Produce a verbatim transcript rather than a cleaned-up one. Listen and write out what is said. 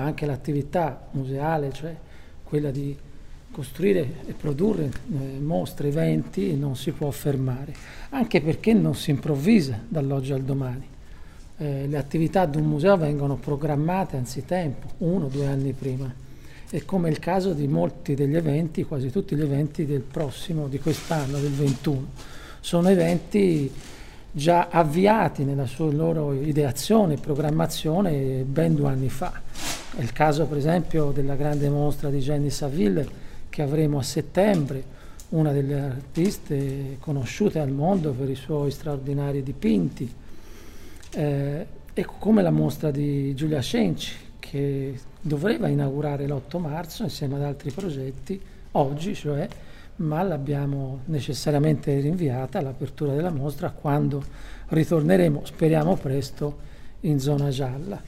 anche l'attività museale, cioè quella di costruire e produrre eh, mostre, eventi, non si può fermare, anche perché non si improvvisa dall'oggi al domani. Eh, le attività di un museo vengono programmate anzitempo, uno o due anni prima, e come è il caso di molti degli eventi, quasi tutti gli eventi del prossimo, di quest'anno, del ventuno, sono eventi già avviati nella sua loro ideazione e programmazione ben due anni fa. È il caso per esempio della grande mostra di Jenny Saville che avremo a settembre, una delle artiste conosciute al mondo per i suoi straordinari dipinti, eh, e come la mostra di Giulia Cenci che doveva inaugurare l'otto marzo insieme ad altri progetti, oggi cioè, ma l'abbiamo necessariamente rinviata all'apertura della mostra quando ritorneremo, speriamo presto, in zona gialla.